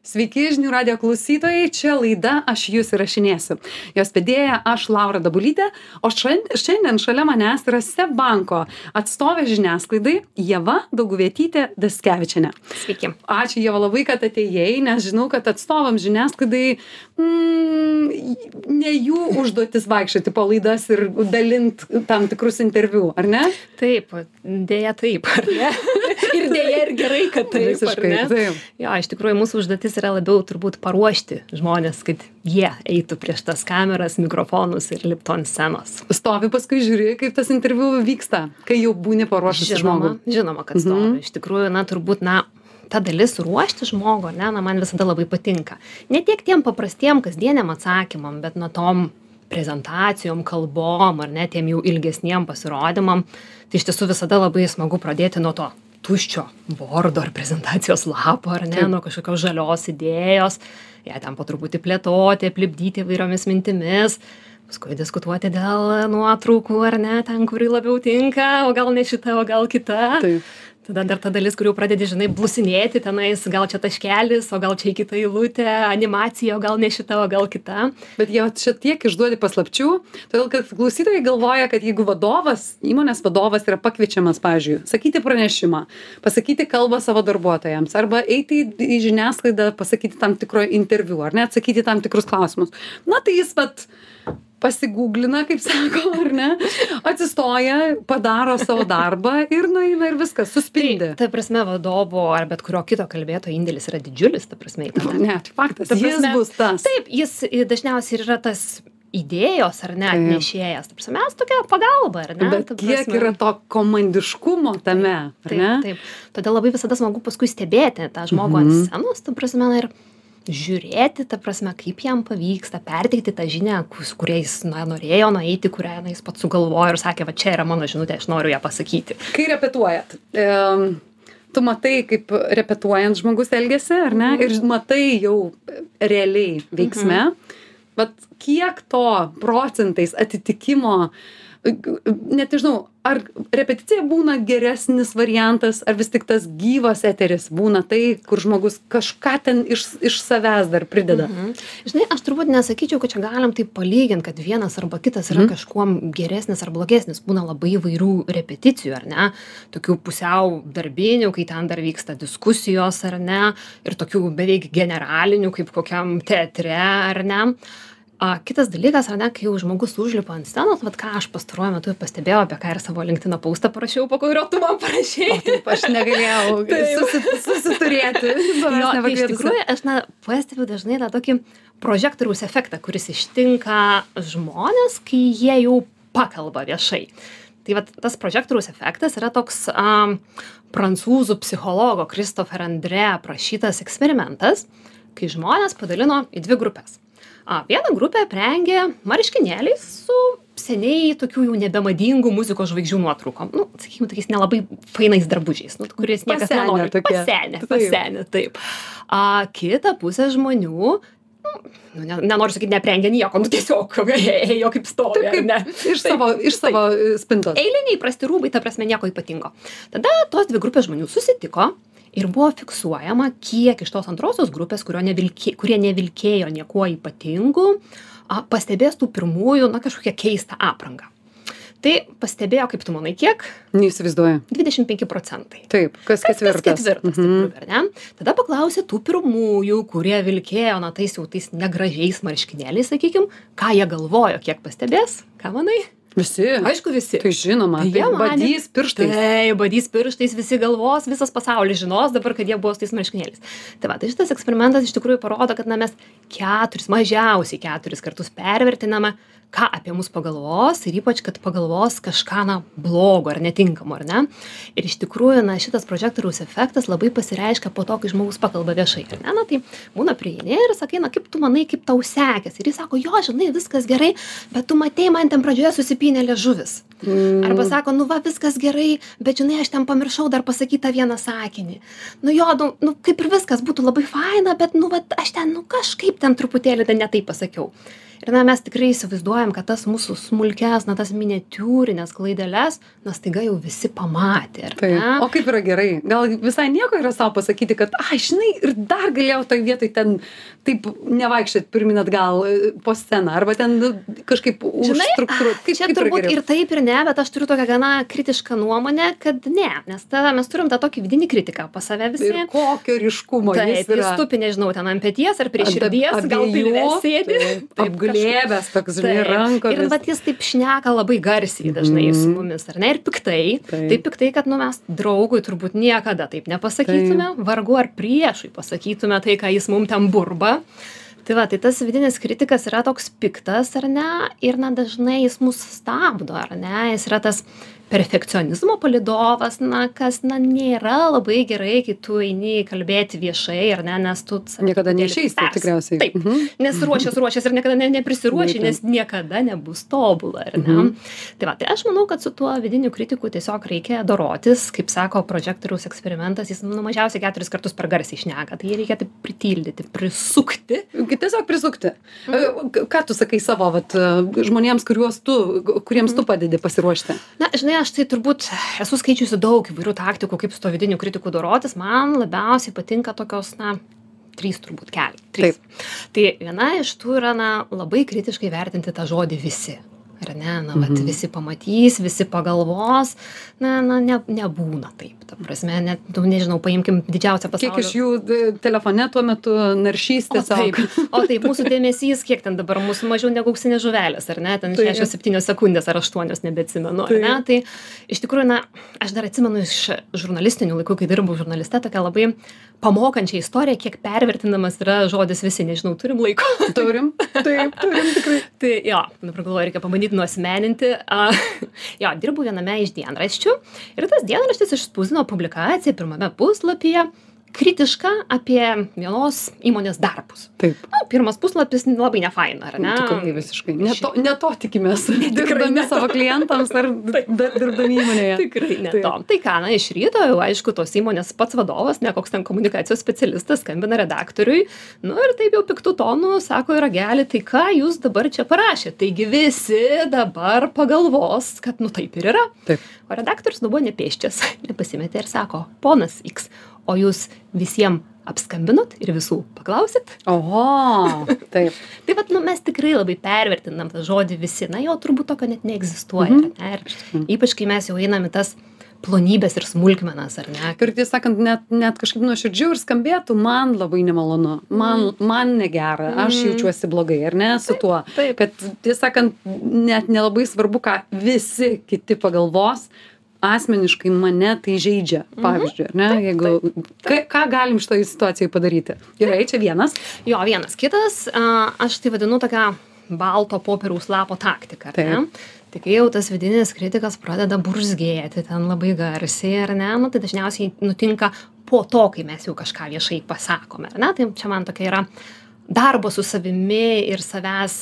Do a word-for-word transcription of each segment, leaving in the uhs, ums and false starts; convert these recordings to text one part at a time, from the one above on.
Sveiki, žinių radijo klausytojai, čia laida Aš jūs įrašinėsiu. Jos vedėja aš Laura Dabulytė, o šiandien šalia manęs yra SEB banko atstovė žiniasklaidai Ieva Dauguvietytė Daskevičienė. Sveiki. Ačiū Ieva labai, kad atėjai, nes žinau, kad atstovams žiniasklaidai mm, ne jų užduotis vaikščioti po laidas ir dalint tam tikrus interviu, ar ne? Taip, dėja taip, ar ne? Ir dėja ir gerai, kad taip, Visiškai, ar ne? taip. Jo, iš tikrųjų mūsų užduotis yra labiau turbūt paruošti žmonės, kad jie eitų prieš tas kameras, mikrofonus ir liptų ant scenos. Stovi paskui žiūri, kaip tas interviu vyksta, kai jau būni paruošusi žmogų. Žinoma, žinoma, kad stovi. Mhm. Iš tikrųjų, na, turbūt, na, ta dalis ruošti žmogų, ne, na, man visada labai patinka. Ne tiek tiem paprastiem kasdieniam atsakymam, bet nuo tom prezentacijom, kalbom, ar ne, tiem jau ilgesniem pasirodymam. Tai iš tiesų visada labai smagu pradėti nuo to tuščio bordo ar prezentacijos lapo, ar ne, Taip. nuo kažkokios žalios idėjos, ją ten po truputį plėtoti, aplipdyti įvairiomis mintimis, paskui diskutuoti dėl nuotraukų, ar ne, ten, kuri labiau tinka, o gal ne šita, o gal kita. Taip. Tada dar ta dalis, kur jau pradedi, žinai, blusinėti tenais, gal čia taškelis, o gal čia į kitą eilutę, animacija, o gal ne šita, o gal kita. Bet jie čia tiek išduodi paslapčių, todėl kad klausytojai galvoja, kad jeigu vadovas, įmonės vadovas yra pakviečiamas, pavyzdžiui, sakyti pranešimą, pasakyti kalbą savo darbuotojams, arba eiti į, į žiniasklaidą, pasakyti tam tikro interviu, ar ne, atsakyti tam tikrus klausimus. Na tai jis vat pasigūglina, kaip sako, ar ne, atsistoja, padaro savo darbą ir nueina ir viskas, suspindi. Ta prasme, vadovo ar bet kurio kito kalbėto indėlis yra didžiulis, ta prasme. į tą- Ne, tai faktas, Ta jis prasme, bus tas. Taip, jis dažniausiai ir yra tas idėjos, ar ne, Taip. atnešėjas. Ta prasme, mes tokia pagalba, ar ne? Bet Ta kiek prasme- yra to komandiškumo tame, ar Taip, ne? taip. Todėl labai visada smagu paskui stebėti tą žmogų ant scenos, ta prasme, na, ir žiūrėti, ta prasme, kaip jam pavyksta perteikti tą žinią, kus- kuria jis na, norėjo nueiti, kurią na, jis pats sugalvojo ir sakė, va čia yra mano žinutė, aš noriu ją pasakyti. Kai repetuojat, em, tu matai, kaip repetuojant žmogus elgiasi, ar ne? Ir matai jau realiai veiksme. Bet kiek to procentais atitikimo, net nežinau, ar repeticija būna geresnis variantas, ar vis tik tas gyvas eteris būna tai, kur žmogus kažką ten iš, iš savęs dar prideda. Mhm. Žinai, aš turbūt nesakyčiau, kad čia galim taip palyginti, kad vienas arba kitas yra kažkuom geresnis ar blogesnis. Būna labai įvairių repeticijų, ar ne? Tokių pusiau darbinių, kai ten dar vyksta diskusijos, ar ne? Ir tokių beveik generalinių, kaip kokiam teatre, ar ne? A, kitas dalykas, ar ne, kai jau žmogus užlipa ant scenos, vat ką aš pastaruoju metu pastebėjau, apie ką ir savo LinkedIn postą parašiau, po kurio tu man parašei. Taip, aš negalėjau susi, susiturėti. Jo, Manęs tai iš nepakvietusi. tikrųjų, aš na, pastebiu dažnai tą tokį prožektoriaus efektą, kuris ištinka žmonės, kai jie jau pakalba viešai. Tai vat, tas prožektoriaus efektas yra toks um, prancūzų psichologo Christopher André aprašytas eksperimentas, kai žmonės padalino į dvi grupės. A, vieną grupę aprengė marškinėliais su seniai tokių jau nebemadingų muzikos žvaigždžių nuotraukom. Nu, sakykime, tokiais nelabai fainais drabužiais, nu, kuris niekas Pasenę nenori. tokie. Pasenę, Taip. pasenę, taip. A, kita pusė žmonių, nu, nu, ne, nenoriu sakyti, neprengė nieko, nu tiesiog ėjo kaip stovi. Taip, kaip ne? iš savo, iš savo e, spintos. Eiliniai prasti rūbai, ta prasme, nieko ypatingo. Tada tos dvi grupės žmonių susitiko ir buvo fiksuojama, kiek iš tos antrosios grupės, kurio nevilkė, kurie nevilkėjo niekuo ypatingu, a, pastebės tų pirmųjų, na, kažkokią keistą aprangą. Tai pastebėjo, kaip tu manai, kiek? Neįsivaizduoju. dvidešimt penki procentai. Taip, kas Kas ketvirtas. ketvirtas, taip, grupė, ar ne? Tada paklausė tų pirmųjų, kurie vilkėjo, na, tais jau tais negražiais marškinėliais, sakykim, ką jie galvojo, kiek pastebės, ką manai? Visi. Aišku, visi. Tai žinoma, Tai tai jie manė- badys pirštais. Taip, badys pirštais, visi galvos, visas pasaulis žinos dabar, kad jie buvo su tais marškinėliais. Tai va, tai šitas eksperimentas iš tikrųjų parodo, kad na, mes keturis, mažiausiai keturis kartus pervertiname, ką apie mus pagalvos ir ypač, kad pagalvos kažką na, blogo ar netinkamo, ar ne? Ir iš tikrųjų, na, šitas prožektoriaus efektas labai pasireiškia po to, kai žmogus pakalba viešai, ar ne? Na, tai būna prieini ir sakai, na, kaip tu manai, kaip tau sekės. Ir jis sako, jo, žinai, viskas gerai, bet tu matei, man ten pradžioje susipynė liežuvis. Mm. Arba sako, nu va, viskas gerai, bet žinai, aš ten pamiršau dar pasakyti tą vieną sakinį. Nu jo, nu, nu kaip ir viskas būtų labai faina, bet nu va, aš ten, nu kažkaip ten truputėlį ten ne taip pasakiau. Ir na, mes tikrai įsivaizduojam, kad tas mūsų smulkes, na, tas miniatiūrinės klaideles, na, staiga jau visi pamatė. Taip. O kaip yra gerai? Gal visai nieko yra savo pasakyti, kad, ai, žinai, ir dar galėjau toj vietoj ten taip nevaikščioti pirmin atgal po sceną, arba ten kažkaip užstruktūruoti. Kaip, čia kaip turbūt ir taip, ir ne, bet aš turiu tokią gana kritišką nuomonę, kad ne, nes tada mes turim tą tokį vidinį kritiką pas save visi. Ir kokio ryškumo taip, jis yra. Jis tupi, nežinau, ten ant peties ar prie širdies, gal pilve sėdi. Apglėbęs toks, žinai, rankomis. Ir vat jis taip šneka labai garsiai dažnai mm. su mumis, ar ne? Ir piktai. Taip, taip piktai, kad nu, mes draugui turbūt niekada taip nepasakytume, taip. Vargu ar priešui pasakytume tai, ką jis mum ten burba. Tai va, tai tas vidinis kritikas yra toks piktas, ar ne? Ir na, dažnai jis mus stabdo, ar ne? Jis yra tas perfekcionizmo palydovas, na, kas, na, nėra labai gerai, kai tu eini kalbėti viešai, ar ne, nes tu... Niekada neišeis, tai tikriausiai. Taip, mhm. nes ruošias, ruošias ir niekada ne, neprisiruoši, nes niekada nebus tobula, ar ne? Mhm. Tai va, tai aš manau, kad su tuo vidiniu kritiku tiesiog reikia dorotis, kaip sako prožektoriaus eksperimentas, jis, nu, mažiausiai keturis kartus per garsiai šneka, tai jį reikia taip pritildyti, prisukti. Tiesiog prisukti. Mhm. Ką tu sakai savo, vat, žmonėms, kuriuos tu, kuriems tu padedi pasiruošti? Na, žinai, aš tai turbūt esu skaičiusi daug įvairių taktikų, kaip su to vidiniu kritiku dorotis. Man labiausiai patinka tokios, na, trys turbūt keliai. Trys. Taip. Tai viena iš tų yra, na, labai kritiškai vertinti tą žodį visi. Ar ne, na, vat, mhm. visi pamatys, visi pagalvos, na, na ne, nebūna taip. Ta prasme, net, nu, nežinau, paimkim didžiausią pasaulio. Kiek iš jų telefone tuo metu naršys tiesiog. O taip, o taip, mūsų dėmesys, kiek ten dabar mūsų mažiau negu auksinės žuvelės, ar ne, ten šešios septynios sekundės ar aštuonios, nebeatsimenu, ar ne, tai iš tikrųjų, na, aš dar atsimenu iš žurnalistinių laikų, kai dirbau žurnaliste, tokia labai pamokančią istoriją, kiek pervertinamas yra žodis visi, nežinau, turim laiko. Turim, taip, turim tikrai. Tai jo, dabar galvoju, reikia pabandyti nuosmeninti. Uh, jo, dirbu viename iš dienraščių ir tas dienraštis išspausdino publikaciją pirmame puslapyje, kritiška apie vienos įmonės darbus. Taip. Na, pirmas puslapis labai nefaina, ar ne? Tikrai visiškai. Ne to, ne to tikimės. Dirbdami savo klientams ar dirbdami įmonėje. Tikrai ne to. Tai ką, na, iš ryto jau, aišku, tos įmonės pats vadovas, ne koks ten komunikacijos specialistas, skambina redaktoriui. Nu ir taip jau piktų tonų, sako, Rageli, tai ką jūs dabar čia parašėte? Taigi visi dabar pagalvos, kad nu taip ir yra. Taip. O redaktorius nu buvo nepėščias, nepasimetė ir sako, ponas X, o jūs visiems apskambinot ir visų paklausit? Oho, taip. Tai vat, nu, mes tikrai labai pervertinam tą žodį visi, na jo turbūt tokio net neegzistuoja, Mhm. ne? Ir ypač kai mes jau einam į tas plonybės ir smulkmenas, ar ne? Ir tiesą sakant, net, net kažkaip nuoširdžiau ir skambėtų, man labai nemalonu, man, man negera, aš jaučiuosi blogai, ar ne, su tuo. Taip. Kad tiesą sakant, net nelabai svarbu, ką visi kiti pagalvos, asmeniškai mane tai žaidžia, pavyzdžiui, ar ne, jeigu, ką, ką galim šitoje situacijoje padaryti. Gerai, čia vienas. Jo, vienas. Kitas, a, aš tai vadinu tokią balto popieriaus lapo taktiką, ar ne? Tai kai jau tas vidinis kritikas pradeda burzgėti ten labai garsiai, ar ne, nu, tai dažniausiai nutinka po to, kai mes jau kažką viešai pasakome, ar ne? Tai čia man tokia yra darbo su savimi ir savęs,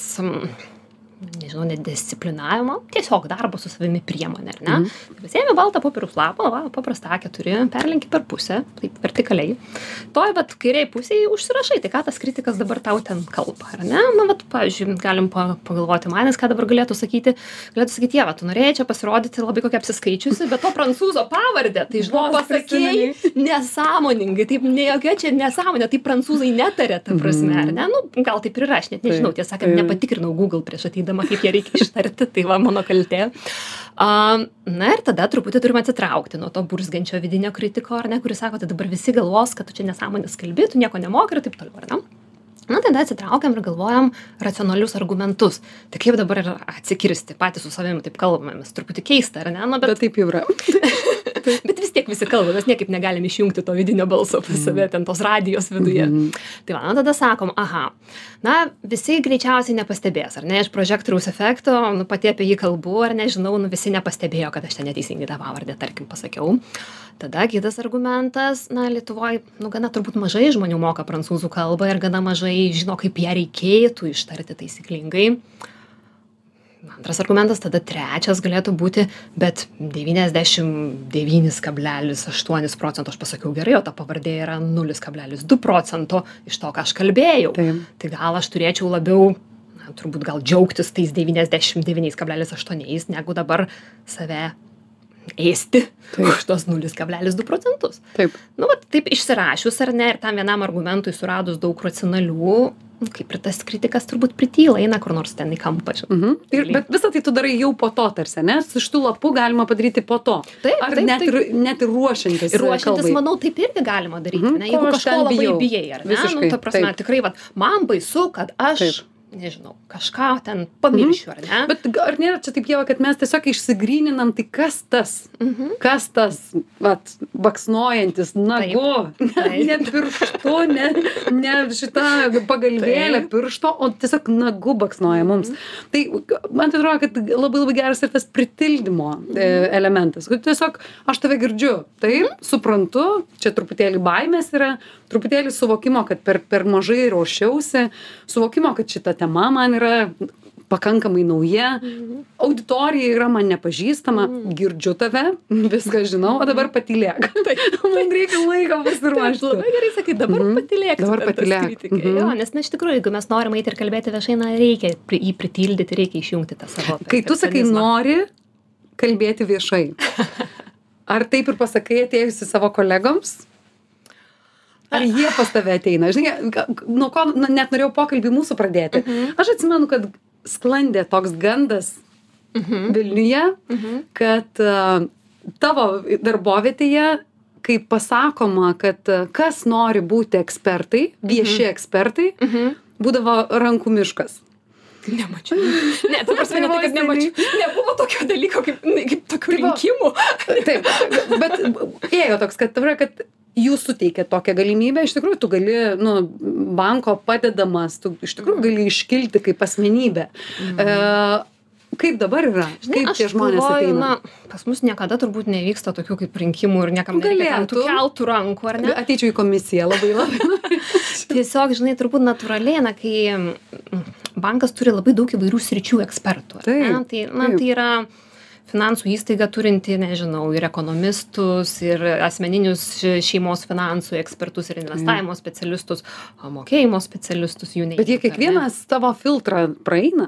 nežinau, nedisciplinavimo, tiesiog darbo su savimi priemonė, ar ne? Mhm. Pasiėmė baltą popieriaus lapą, va, paprastą A keturi, perlenki per pusę, taip vertikaliai. Toj, vat, kairiai pusėje užsirašai, tai ką tas kritikas dabar tau ten kalba, ar ne? Na, vat, pavyzdžiui, galim pagalvoti manęs, ką dabar galėtų sakyti. Galėtų sakyti, jie, va, tu norėjai čia pasirodyti labai kokia apsiskaičiusi, bet to prancūzo pavardę, tai žinok, pasakėjai nesąmoningai, taip ne jokia čia nesąmonė, tai prancūzai netarė, ta prasme, ar ne? Nu, gal taip ir yra, aš net nežinau, tiesą sakant, nepatikrinau Google prieš atydama, kaip ją reikia ištarti, tai va mano kaltė. Uh, na ir tada truputį turime atsitraukti nuo to burzgiančio vidinio kritiko, ar ne, kuris sako, tai dabar visi galvos, kad tu čia nesąmonės kalbi, tu nieko nemoki ir taip toliau, ar ne? Na, tada atsitraukiam ir galvojam racionalius argumentus. Tai kaip dabar ir atsikirsti, patys su savimi taip kalbamės, truputį keista, ar ne? Nu, bet... bet taip jau yra. Bet vis tiek visi kalba, mes niekaip negalim išjungti to vidinio balso pas save, ten tos radijos viduje. Mm. Tai va, na, tada sakom, aha, na, visi greičiausiai nepastebės, ar ne, iš prožektoriaus efekto, nu, pati apie jį kalbu, ar nežinau, nu, visi nepastebėjo, kad aš ten neteisingai tą pavardę, tarkim, pasakiau. Tada kitas argumentas, na, Lietuvoje, nu, gana turbūt mažai žmonių moka prancūzų kalbą ir gana mažai žino, kaip ją reikėtų ištarti taisyklingai. Antras argumentas, tada trečias galėtų būti, bet devyniasdešimt devyni kablelis aštuoni procento aš pasakiau gerai, o ta pavardė yra nulis kablelis du procento iš to, ką aš kalbėjau. Taip. Tai gal aš turėčiau labiau na, turbūt gal džiaugtis tais devyniasdešimt devyni kablelis aštuoni, negu dabar save ėsti už tos nulis kablelis du procentus. Taip. Nu, va, taip išsirašius ar ne, ir tam vienam argumentui suradus daug racionalių, nu, kaip ir tas kritikas turbūt prityla, eina kur nors ten į kampą. Mhm. Ir, bet visą tai tu darai jau po to tarsi, ne? Su šitų lapų galima padaryti po to. Taip, ar taip, net, taip. Ir, net ir ruošiantis Ir ruošiantis, kalbai. manau, taip irgi galima daryti, Mhm. ne? Jeigu Ko aš kažko ten labai bijau. bijai, ar ne? Visiškai, Nu, ta prasme, taip. tikrai, va, man baisu, kad aš, Taip. nežinau, kažką ten pamiršiu, ar ne? Bet ar nėra čia taip jau, kad mes tiesiog išsigryninam, tai kas tas? Mhm. Kas tas, vat, baksnojantis nagu, ne, Taip. ne pirštu, ne, ne šitą pagalvėlę Taip. piršto, o tiesiog nagu baksnoja mums. Tai man tai atrodo, kad labai labai geras ir tas pritildymo e, elementas. Kad tiesiog aš tave girdžiu, taip, suprantu, čia truputėlį baimės yra, truputėlį suvokimo, kad per, per mažai ruošiausi, suvokimo, kad šita tema man yra pakankamai nauja, auditorija yra man nepažįstama, girdžiu tave, viską žinau, o dabar patylėk. Man reikia laiko pasiruošti. Labai gerai sakai, dabar Mhm. patylėk. Dabar ten tas patylėk. kritikai. Mhm. Jo, nes, na, iš tikrųjų, jeigu mes norime eiti ir kalbėti viešai, na, reikia pri- jį pritildyti, reikia išjungti tą savo. Kai tu sakai, perfekcionizmą. nori kalbėti viešai, ar taip ir pasakai atėjusi savo kolegoms? Ar jie pas tave ateina? Žinai, ga- nuo ko na, net norėjau pokalbį mūsų pradėti. Aš atsimenu, kad sklandė toks gandas Vilniuje, kad uh, tavo darbovietėje, kai pasakoma, kad uh, kas nori būti ekspertai, vieši ekspertai, būdavo rankų miškas. Nemačiau. Ne, tu prasme, ne tai, kad nemačiau. Nebuvo tokio dalyko, kaip, kaip tokių Tai va. rinkimų. Taip, bet ėjo toks, kad, tavra, kad jūs suteikėt tokią galimybę, iš tikrųjų tu gali, nu, banko padedamas, tu iš tikrųjų gali iškilti kaip asmenybė. E, kaip dabar yra? Žinai, Kaip aš tie žmonės galvoju, ateina? na, pas mus niekada turbūt nevyksta tokių kaip rinkimų ir niekam nereikia ten tų Galėtų. keltų rankų, ar ne? Ateičiau į komisiją labai labai. Tiesiog, žinai, turbūt natūraliai, na, kai mm, bankas turi labai daug įvairių sričių ekspertų. ar Taip, ne? Tai, na, taip. tai yra finansų įstaiga turinti, nežinau, ir ekonomistus, ir asmeninius šeimos finansų ekspertus, ir investavimo specialistus, mokėjimo specialistus, jų neįmanoma. Bet jie kiekvienas tavo filtrą praeina.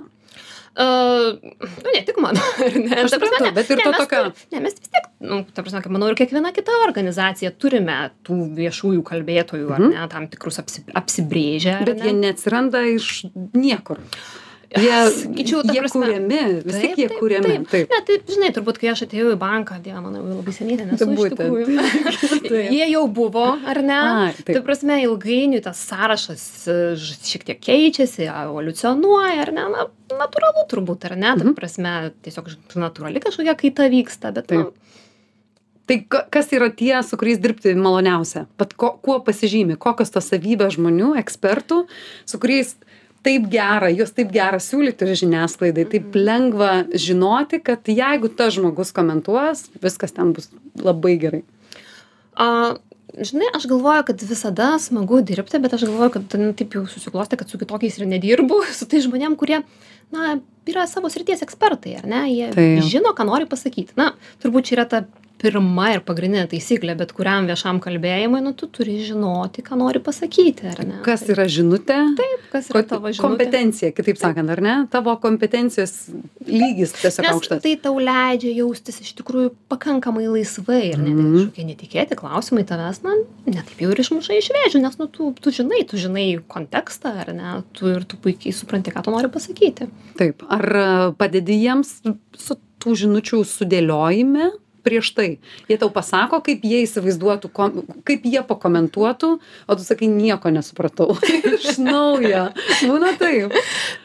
Uh, nu, ne tik mano, ar ne? Aš Ta prasme, suprantu, ne, bet ir ne, to mes tokio- turim- Ne, mes vis tiek, nu, ta prasme, kad manau, ir kiekviena kita organizacija turime tų viešųjų kalbėtojų, ar ne, tam tikrus apsi, apsibrėžę. ar Bet ne? jie neatsiranda iš niekur. Jie, Sakyčiau, ta jie prasme- kuriami, vis tik jie kuriami. Taip, Taip. Ne, tai, žinai, turbūt, kai aš atėjau į banką, dieve, manau, jau labai seniai ten esu Tai iš būtent. tikrųjų. Taip. Jie jau buvo, ar ne? Ai, taip. Tai prasme, ilgainiui tas sąrašas e, ž- šiek tiek keičiasi, evoliucionuoja, ar ne? Na, natūralu turbūt, ar ne? Ta prasme, tiesiog ž- natūrali kažkokia kaita vyksta, bet, Taip. nu, Tai ka- kas yra tie, su kuriais dirbti maloniausia? Pat ko, kuo pasižymi? Kokios tos savybės žmonių, ekspertų, su kuriais taip gera, juos taip gera siūlyti žiniasklaidai, taip lengva žinoti, kad jeigu tas žmogus komentuos, viskas ten bus labai gerai. A, žinai, aš galvoju, kad visada smagu dirbti, bet aš galvoju, kad nu, taip jau susiklosti, kad su kitokiais ir nedirbu, su tai žmonėm, kurie, na, yra savo srities ekspertai, ar ne? Jie Taip. žino, ką nori pasakyti. Na, turbūt čia yra ta pirma ir pagrindinė taisyklė, bet kuriam viešam kalbėjimui, nu, tu turi žinoti, ką nori pasakyti, ar ne? Kas yra žinutė? Taip, kas yra tavo žinutė. Kompetencija, kitaip sakant, ar ne? Tavo kompetencijos lygis tiesiog Nes aukštas. tai tau leidžia jaustis iš tikrųjų pakankamai laisvai ir net Mhm. kažkokie netikėti klausimai tavęs, na, netaip jau ir išmuša iš vėžių, nes, nu, tu, tu žinai, tu žinai kontekstą, ar ne, tu ir tu puikiai supranti, ką tu nori pasakyti. Taip. Ar e, padedi jiems su tų žinučių sudėliojime prieš tai? Jie tau pasako, kaip jie įsivaizduotų, kom, kaip jie pakomentuotų, o tu sakai, nieko nesupratau. Iš naujo. Būna taip.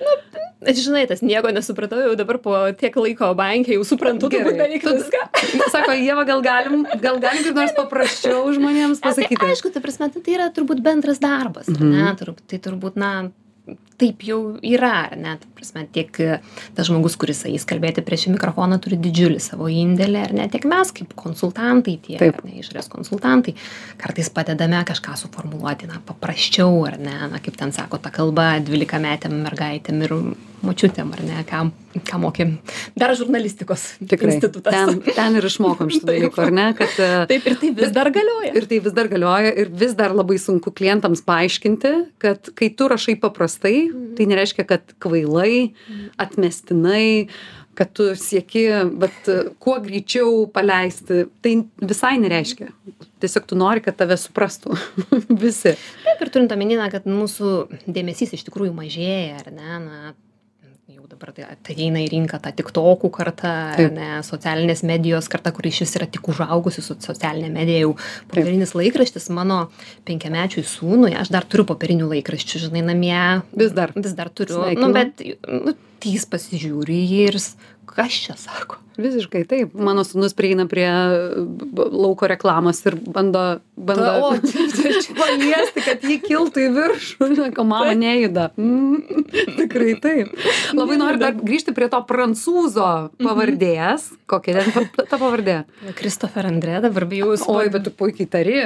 Žinai, tas nieko nesupratau, jau dabar po tiek laiko bankė jau suprantu, turbūt beveik Tu- viską. Sako, Ieva, gal galim, gal galim kaip nors paprasčiau žmonėms pasakyti. Tai aišku, tai prasme, tai tai yra turbūt bendras darbas, ar ne? Turbūt, tai turbūt, na, taip jau yra, ar ne? Tai prasme, tiek e, tas žmogus, kuris eis kalbėti prieš mikrofoną, turi didžiulį savo indėlį, ar ne? Tiek mes kaip konsultantai, tie, Taip. ar ne, išorės konsultantai, kartais padedame kažką suformuluoti, na, paprasčiau, ar ne? Na, kaip ten sako, ta kalba dvylikametėm mergaitėm ir močiutėm, ar ne, ką, ką mokėm. Dar žurnalistikos Tikrai. institutas. Ten, ten ir išmokom šitą dalyką, ar ne? Kad, taip, ir tai vis dar galioja. Ir tai vis dar galioja ir vis dar labai sunku klientams paaiškinti, kad kai tu rašai paprastai, mhm. tai nereiškia, kad kvailai, atmestinai, kad tu sieki, bet kuo greičiau paleisti, tai visai nereiškia. Tiesiog tu nori, kad tave suprastų visi. Taip, ir turint omenyje, kad mūsų dėmesys iš tikrųjų mažėja, ar ne, na, jau dabar tai ateina į rinką ta tiktokų karta, ar ne, socialinės medijos karta, kuri iš vis yra tik užaugusi su socialinė medija, jau popierinis laikraštis mano penkiamečiui sūnui, aš dar turiu popierinių laikraščių, žinai, namie. Vis dar. Vis dar turiu. Sveikinu. Nu, bet, nu, tai jis pasižiūri ir kas čia sako. Visiškai taip. Mano sūnus prieina prie lauko reklamos ir bando, bando Ta, o, paliesti, kad jį kiltų į viršų. Ko mama nejuda. Mm, tikrai taip. Labai noriu dar grįžti prie to prancūzo pavardės. Kokia ten ta pavardė? Christopher André, dabar bijau jūs. Oi, bet tu puikiai tari.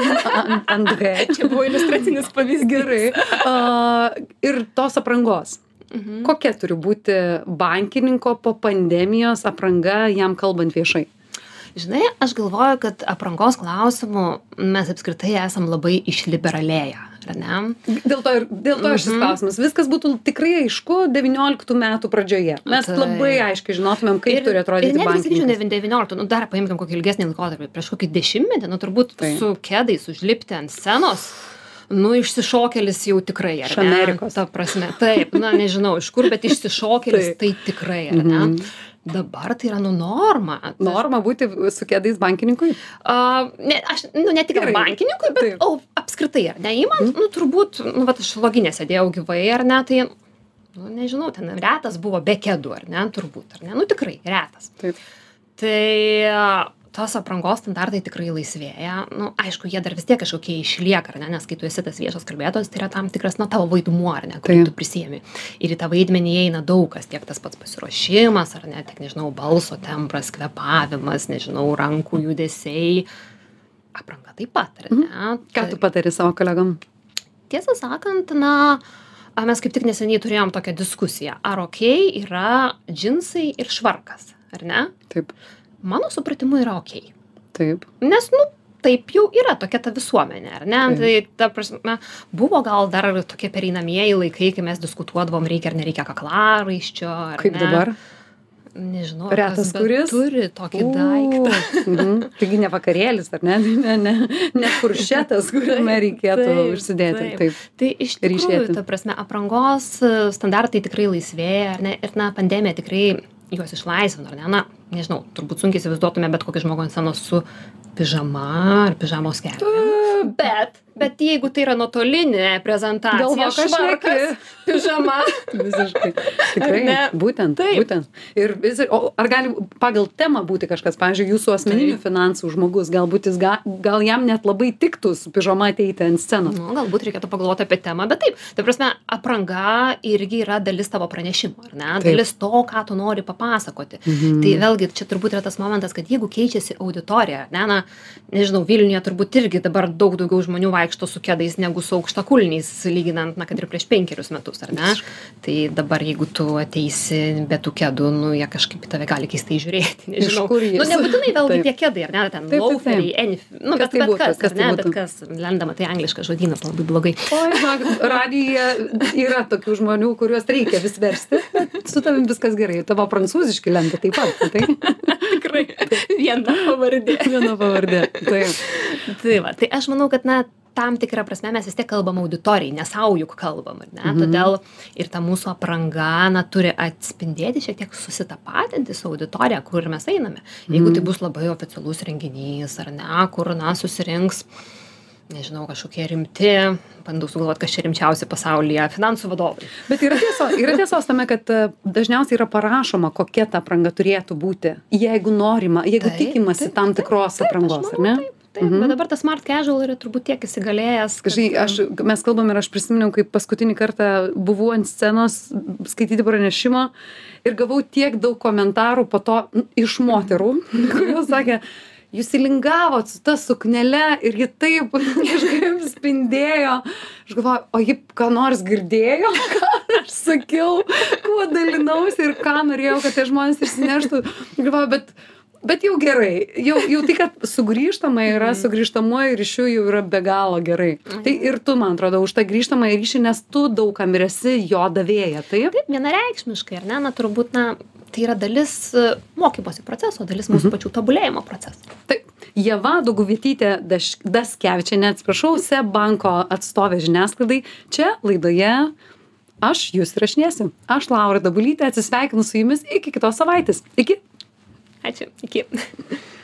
André. Čia buvo iliustracinis pavyzdys. Gerai. Uh, ir tos aprangos. Mhm. Kokia turi būti bankininko po pandemijos apranga jam kalbant viešai? Žinai, aš galvoju, kad aprangos klausimų mes apskritai esam labai išliberalėję, ar ne? Dėl to, ir, dėl to šis mhm. klausimas. Viskas būtų tikrai aišku devynioliktų metų pradžioje. Mes tai labai aiškiai žinotumėm, kaip ir, ir turi atrodyti bankininkas. Ir netgi sakyčiau, devynioliktų, nu dar paimkim kokį ilgesnį laikotarpį, prieš kokį dešimtmetį, nu turbūt tai. Su kedais užlipti ant scenos. Nu, išsišokėlis jau tikrai, ar ne? Iš Amerikos. Ta prasme, taip, na, nežinau, iš kur, bet išsišokėlis tai tikrai, ar ne? Mm-hmm. Dabar tai yra, nu, norma. Norma būti su kėdais bankininkui? Uh, ne, aš, nu, ne tik bankininkui, bet o, apskritai, ar ne? Įman, mm. nu, turbūt, nu, vat aš loginė sėdėjau gyvai, ar ne, tai, nu, nežinau, ten retas buvo be kėdų, ar ne? Turbūt, ar ne? Nu, tikrai, retas. Taip. Tai tos aprangos standartai tikrai laisvėja. Nu, aišku, jie dar vis tiek kažkokie išlieka, ar ne, nes kai tu esi tas viešas kalbėtojas, tai yra tam tikras, na, tavo vaidmuo, ar ne, kurį tu prisiemi. Ir į tą vaidmenį įeina daug kas, tiek tas pats pasiruošimas, ar ne, tiek, nežinau, balso tembras, kvėpavimas, nežinau, rankų judesiai. Apranga taip pat, ar ne? Mhm. Ką tu patari savo kolegom? Tiesą sakant, na, mes kaip tik neseniai turėjom tokią diskusiją. Ar okei yra džinsai ir švarkas, ar ne? Taip. Mano supratimu yra okei. Taip. Nes, nu, taip jau yra tokia ta visuomenė, ar ne? Tai, ta prasme, buvo gal dar tokie pereinamieji laikai, kai mes diskutuodavom, reikia ar nereikia kaklaraiščio, ar kaip ne? Dabar? Nežinau, retas, kas kuris turi tokį oh. daiktą. Mhm. Taigi ne vakarėlis, ar ne? Ne, ne, ne furšetas, kuriame reikėtų taip, užsidėti. Taip. Taip. Tai iš tikrųjų, ta prasme, aprangos standartai tikrai laisvėja, ar ne? Ir, na, pandemija tikrai juos išlaisvino, ar ne? Na, nežinau, turbūt sunkiai įsivaizduotume bet kokį žmogų ant scenos su pižama ar pižamos kelnėm. Bet, bet jeigu tai yra nuotolinė prezentacija, galvok, švarkas, pižama. Visiškai. Tikrai, būtent, taip. būtent. Ir vis, o ar gali pagal temą būti kažkas, pavyzdžiui, jūsų asmeninių taip. Finansų žmogus, galbūt jis ga, gal jam net labai tiktų su pižama ateiti ant scenos. Nu, galbūt reikėtų pagalvoti apie temą, bet taip. Tai prasme, apranga irgi yra dalis tavo pranešimo, ar ne? Taip. Dalis to, ką tu nori papasakoti. Mhm. Tai vėlgi, čia turbūt yra tas momentas, kad jeigu keičiasi auditorija, ne, na, nežinau, Vilniuje turbūt irgi dabar daug daugiau žmonių vaikšto su kėdais negu su aukštakulniais, lyginant, na, kad ir prieš penkerius metus, ar ne? Tai dabar, jeigu tu ateisi be tų kėdų, nu, jie kažkaip į tave gali keistai žiūrėti, nežinau. Nu, nebūtinai vėlgi tie kėdai, ar ne, ten lauferiai, enif, nu, bet, bet kas, kas, ar ne, bet kas, lendama, tai angliškas žodynas labai blogai. Oi, žinok, radija yra tokių žmonių, kuriuos reikia vis versti, bet su tavim viskas gerai, tavo prancūziški lenda taip pat, tai? Tikrai, viena pavardė. Viena pavardė, taip. Tai va, tai aš manau, kad, na, tam tikrą prasme mes vis tiek kalbam auditorijai, ne sau juk kalbam, ar ne? Mhm. Todėl ir ta mūsų apranga, na, turi atspindėti, šiek tiek susitapatinti su auditorija, kur mes einame. Jeigu tai bus labai oficialus renginys, ar ne, kur, na, susirinks, nežinau, kažkokie rimti, bandau sugalvoti, kas čia rimčiausi pasaulyje, finansų vadovai. Bet yra tiesos, yra tiesos tame, kad dažniausiai yra parašoma, kokia ta apranga turėtų būti, jeigu norima, jeigu taip, tikimasi taip, tam tikros taip, aprangos, taip, ar ne? Taip, taip, mhm. Bet dabar tas smart casual yra turbūt tiek įsigalėjęs. Kad... Žinai, aš, mes kalbam ir aš prisiminiau, kaip paskutinį kartą buvau ant scenos skaityti pranešimą ir gavau tiek daug komentarų po to iš moterų, kurios sakė, jūs įlingavot su ta suknele ir ji taip kažkaip spindėjo. Aš galvoju, o ji ką nors girdėjo? aš sakiau, kuo dalinausi ir ką norėjau, kad tie žmonės išsineštų. Galvoju, bet, bet jau gerai. Jau, jau tai, kad sugrįžtama yra, sugrįžtamuoju ryšiu jau yra be galo gerai. Tai ir tu, man atrodo, už tą grįžtamą ryšį, nes tu daug kam ir esi jo davėja, taip? Taip, vienareikšmiškai, ar ne? Na, turbūt, na, tai yra dalis e, mokymosi proceso, dalis mūsų Mhm. pačių tobulėjimo proceso. Taip. Ieva Duguvietytė Daš- Daskevičienė, atsiprašau, SEB banko atstovė žiniasklaidai. Čia laidoje aš jūs įrašinėsiu. Aš Laura Dabulytė atsisveikinu su jumis iki kitos savaitės. Iki. Ačiū. Iki.